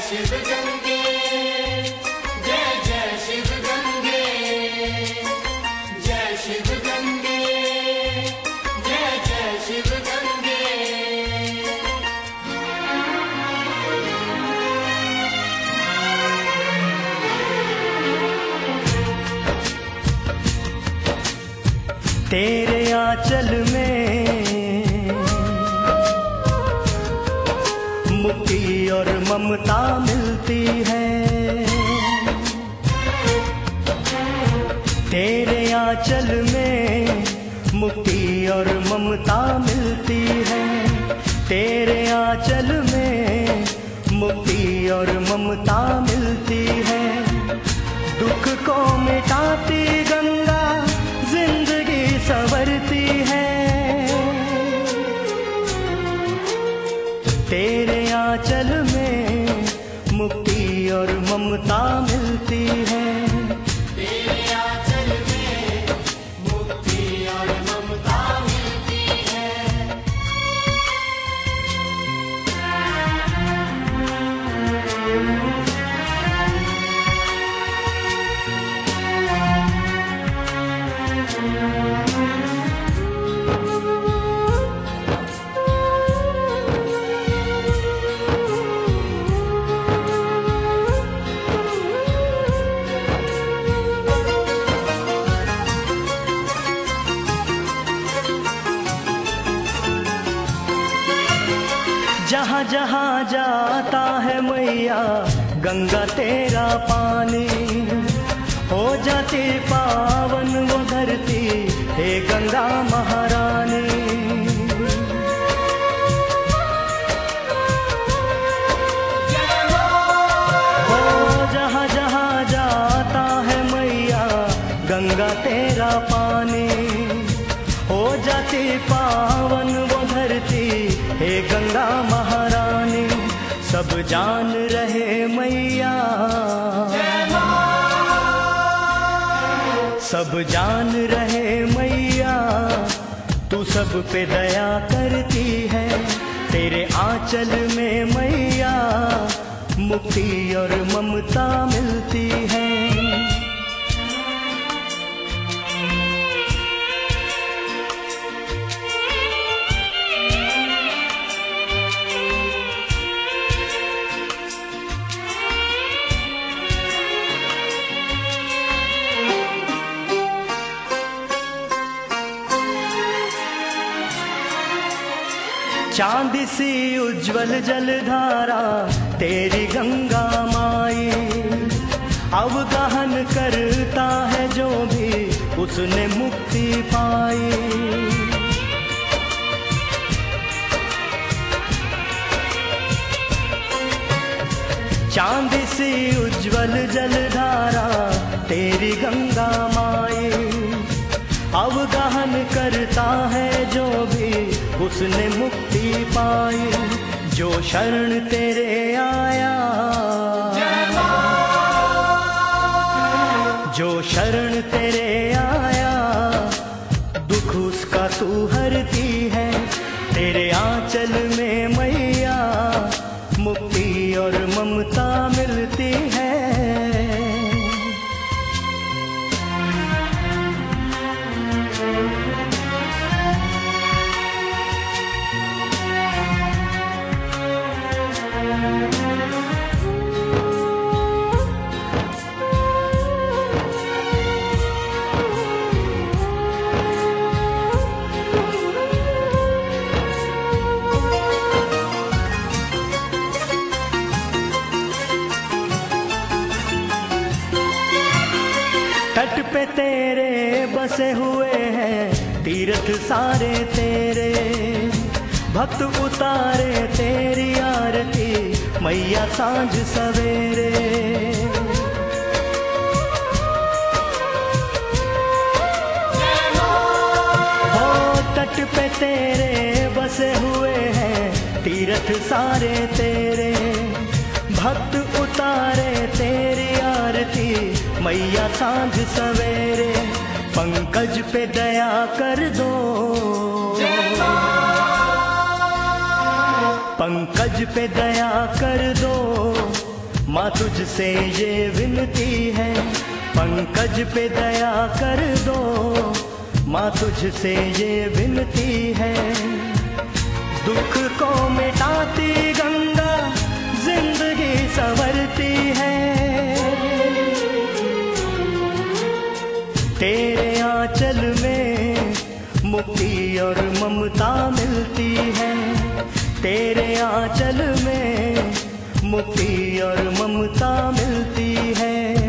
शिव गंगे, जय जय शिव गंगे, जय शिव गंगे, जय जय शिव गंगे। तेरे आंचल में मुक्ति और ममता मिलती है, तेरे आंचल में मुक्ति और ममता मिलती है, तेरे आंचल में मुक्ति और ममता मिलती है। दुख को मिटाती गंगा जिंदगी संवरती है, तेरे आंचल में मुक्ति और ममता मिलती है, तेरे आंचल में मुक्ति और ममता मिलती है। जहाँ जहाँ जाता है मैया गंगा तेरा पानी, हो जाती पावन वो धरती हे गंगा महारानी। हो जहाँ जहाँ जाता है मैया गंगा तेरा पानी, हो जाती पावन वो धरती हे गंगा महारानी। सब जान रहे मैया, सब जान रहे मैया, तू सब पे दया करती है, तेरे आंचल में मैया मुक्ति और ममता मिलती है। चांद सी उज्जवल जलधारा तेरी गंगा माई, अवगाहन करता है जो भी उसने मुक्ति पाई। चांद सी उज्जवल जलधारा तेरी गंगा माई, अवगाहन करता है जो भी उसने मुक्ति पाई। जो शरण तेरे आया, जो शरण तेरे आया, दुख उसका तू हरती है, तेरे आंचल में मैया मुक्ति और ममता मिलती है। तट पे तेरे बसे हुए हैं तीर्थ सारे तेरे, भक्त उतारे तेरी आरती मैया सांझ सवेरे। हो तट पे तेरे बसे हुए हैं तीर्थ सारे तेरे, भक्त उतारे तेरी आरती मैया सांझ सवेरे। पंकज पे दया कर दो, पंकज पे दया कर दो, माँ तुझसे ये विनती है, पंकज पे दया कर दो। माँ तुझसे ये विनती है, दुख को मिटाती गंगा जिंदगी संवरती है। तेरे आंचल में मुक्ति और ममता मिलती है। तेरे आंचल में मुक्ति और ममता मिलती है।